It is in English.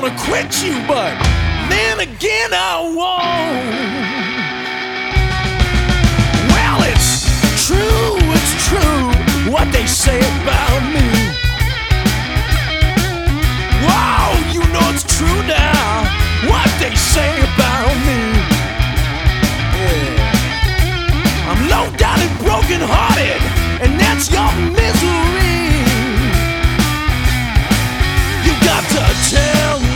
wanna quit you, but then again I won't.